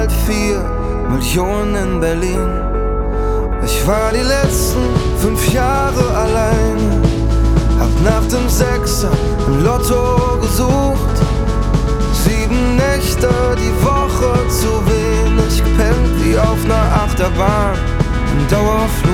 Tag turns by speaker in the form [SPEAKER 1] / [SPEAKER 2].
[SPEAKER 1] mit 4 Millionen in Berlin. Ich war die letzten 5 Jahre alleine, hab nach dem Sechser im Lotto gesucht. 7 Nächte die Woche zu wenig gepennt, wie auf ner Achterbahn im Dauerflug.